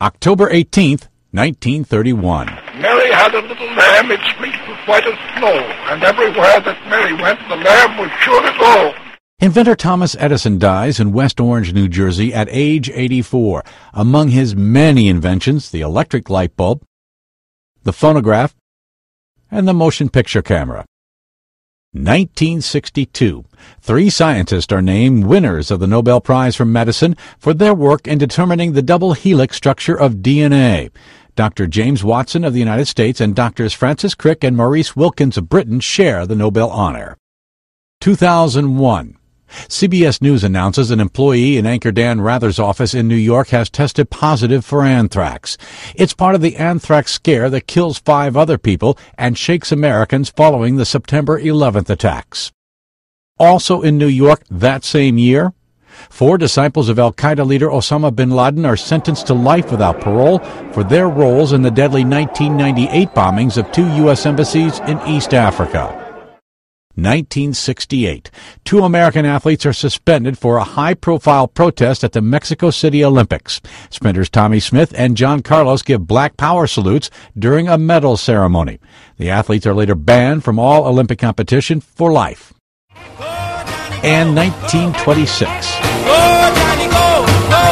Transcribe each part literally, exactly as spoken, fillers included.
October eighteenth, nineteen thirty-one. Mary had a little lamb, its fleece was white as snow, and everywhere that Mary went, the lamb was sure to go. Inventor Thomas Edison dies in West Orange, New Jersey at age eighty-four. Among his many inventions, the electric light bulb, the phonograph, and the motion picture camera. nineteen sixty-two. Three scientists are named winners of the Nobel Prize for Medicine for their work in determining the double helix structure of D N A. Doctor James Watson of the United States and Doctors Francis Crick and Maurice Wilkins of Britain share the Nobel honor. two thousand one. C B S News announces an employee in anchor Dan Rather's office in New York has tested positive for anthrax. It's part of the anthrax scare that kills five other people and shakes Americans following the September eleventh attacks. Also in New York that same year, four disciples of al-Qaeda leader Osama bin Laden are sentenced to life without parole for their roles in the deadly nineteen ninety-eight bombings of two U S embassies in East Africa. nineteen sixty-eight. Two American athletes are suspended for a high-profile protest at the Mexico City Olympics. Sprinters Tommy Smith and John Carlos give black power salutes during a medal ceremony. The athletes are later banned from all Olympic competition for life. And nineteen twenty-six. Go, Johnny, go, go.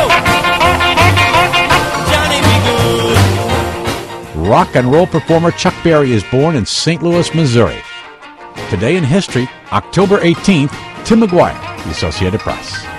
Johnny, be good. Rock and roll performer Chuck Berry is born in Saint Louis, Missouri. Today in history, October eighteenth, Tim McGuire, The Associated Press.